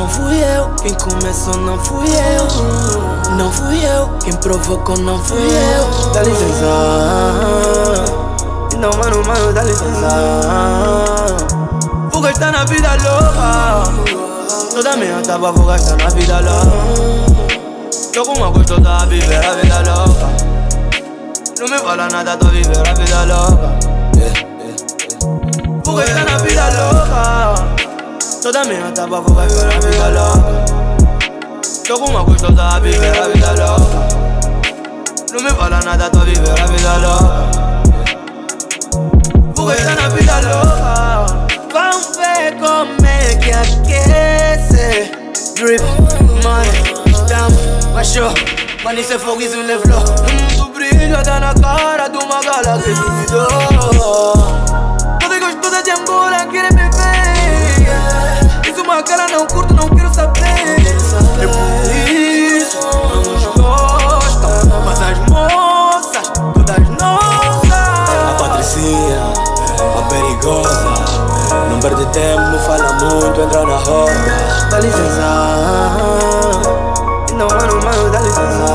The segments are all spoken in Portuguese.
não fui eu. Quem começou não fui eu. Não fui eu. Quem provocou não fui eu. Dá licença. Não, mano, dá licença. Vou gastar na vida louca. Toda minha tava, vou gastar na vida louca. Tô com uma gostosa a viver a vida louca. Não me fala nada, tô a viver a vida louca. Vou gastar na vida louca. Toda minha tava, vou gastar na vida louca. Tô com uma gostosa a viver a vida louca. Não me fala nada, tô a viver a vida louca. Vou gastar na vida louca. Vamos ver como é que aquece. Drip, money, stamp, baixou. Mano, isso é fogo, isso me levou. Muito brilho, tá na cara de uma gala que duvidou. Toda gostosa de Angola quer me ver. Isso uma cara, não curto, não quero saber. É por isso, não nos gostam. Mas as moças, todas nossas. A Patricinha, a perigosa. Não perde tempo, não fala muito, entra na roda. Dá licença. Não, mano, dá licença.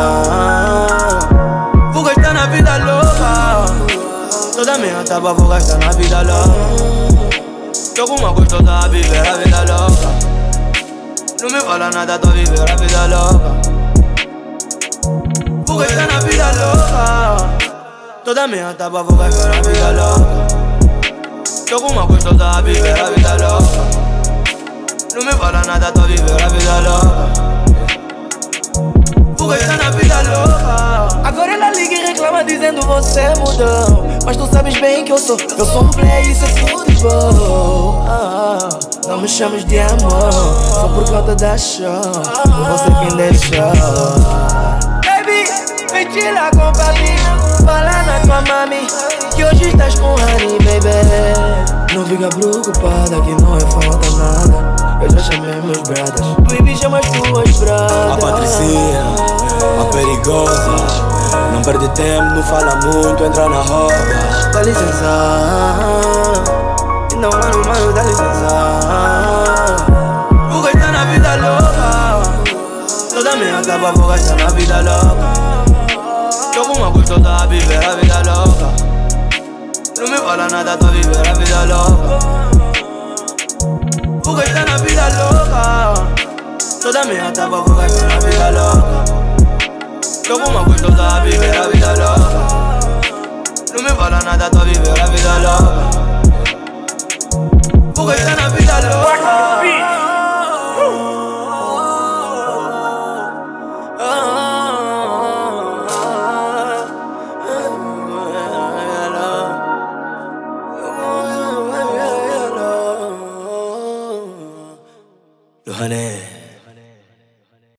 Vou gastar na vida louca. Toda minha tava, vou gastar na vida louca. Tô com uma gostosa a viver a vida louca. Não me fala nada, tô a viver a vida louca. Vou gastar na vida louca. Toda minha tava, vou gastar na vida louca. Tô com uma gostosa a viver a vida louca. Não me fala nada, tô a viver a vida louca. Vou gastar na vida louca. Agora ela liga e reclama dizendo você mudou. Mas tu sabes bem que eu sou um play, isso é futebol. Não me chames de amor, só por conta da show. Não vou ser quem deixou. Baby, vem tirar com papi. Fala na tua mami que hoje estás com honey, baby. Não fica preocupada que não é falta nada. Eu já chamei meus brothers. Baby, chama as tuas brothers. A Patricinha, a perigosa. Não perde tempo, não fala muito, entra na roda. Dá licença. Não, mano, dá licença. Vou gastar na vida louca. Toda minha tava, vou gastar na vida louca. Tô com uma gostosa a viver a vida louca. Não me fala nada, tô a viver a vida louca. Vou gastar na vida louca. Toda minha tava, vou gastar na vida louca. Tô com uma gostosa a viver a vida louca. Não me fala nada, tô a viver a vida louca. Vou gastar na vida louca.